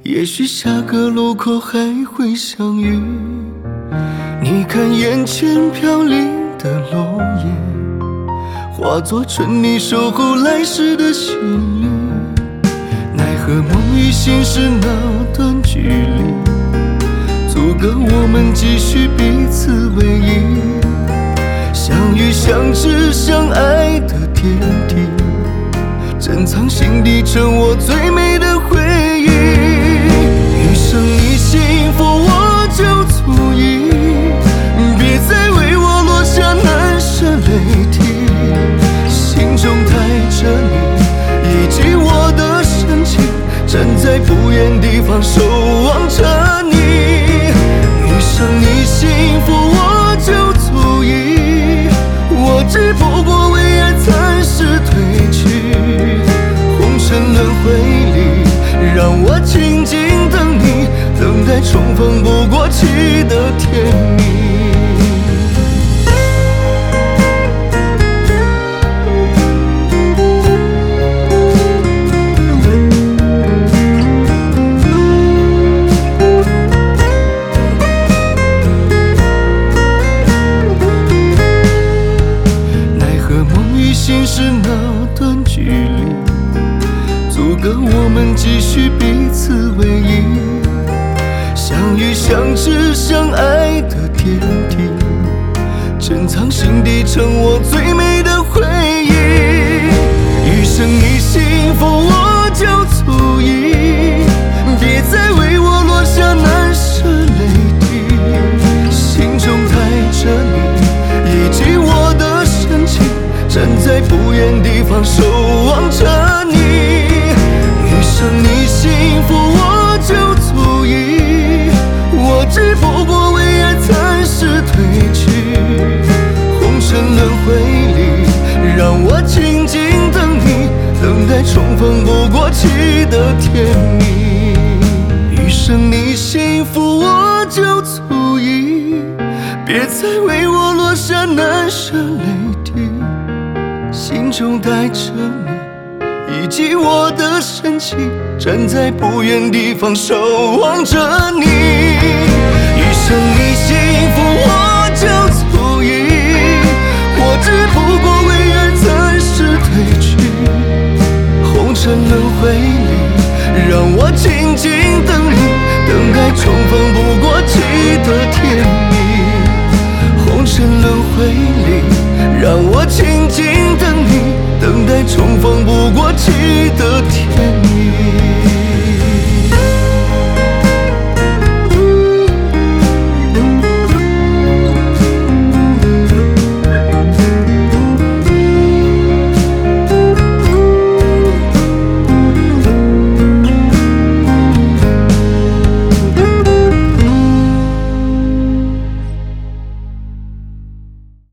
也许下个路口还会相遇。你看眼前飘零的落叶，化作春你守候来时的旋律。奈何梦与现实那段距离，阻隔我们继续彼此唯一。相遇相知相爱的天地，珍藏心底成我最美的回忆。余生你幸福我就足矣，别再为我落下难舍泪滴。心中带着你以及我的深情，站在不远地方守望着你。余生你幸福我就足矣，我只不过为爱暂时褪去。红尘轮回里，让我静静等你，等待重逢不过期的甜蜜。心是那段距离，阻隔我们继续彼此唯一。相遇相知相爱的天地，珍藏心底成我最美的回忆。余生你幸福我就足矣，别再为我落下难舍泪滴。心中带着你以及我的深情，站在不远地方守望着你。余生你幸福我就足矣，我只不过为爱暂时褪去。红尘轮回里，让我静静等你，等待重逢不过期的甜蜜。余生你幸福我就足矣，别再为我落下难舍泪滴。心中带着你以及我的深情，站在不远地方守望着你。余生你幸福我